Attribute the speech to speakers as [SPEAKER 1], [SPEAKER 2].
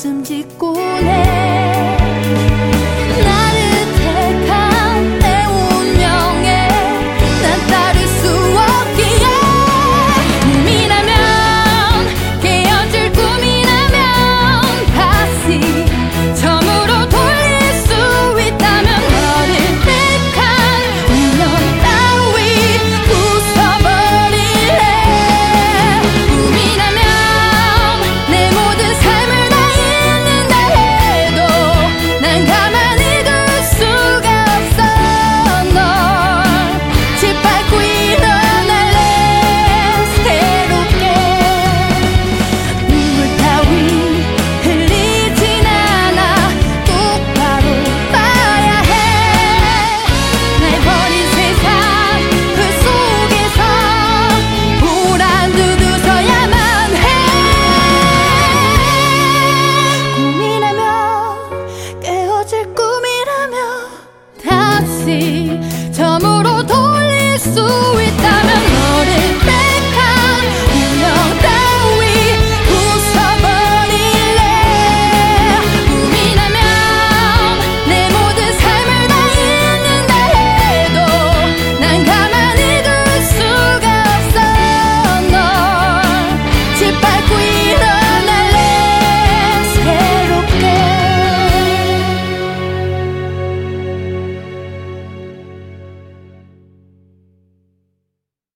[SPEAKER 1] 웃음 짓곤 해. 나를 택한 내 운명에 난 따를 수 없기에 꿈이라면 깨어질 꿈이라면 다시 처음으로 돌릴 수 있다면 너를 택한 운명 따위 부숴버릴래. 꿈이라면 내 모든 삶을 다 잃는다 해도 난 가만히 둘 수가 없어. 널 짓밟고 일어날래. 새롭게 눈물 따위 흘리진 않아. 똑바로 봐야 해. 날 버린 세상 그 속에서 보란 듯 웃어야만 해. 꿈이라면 깨어질 꿈이라면 다시 처음으로 돌릴 수 있다면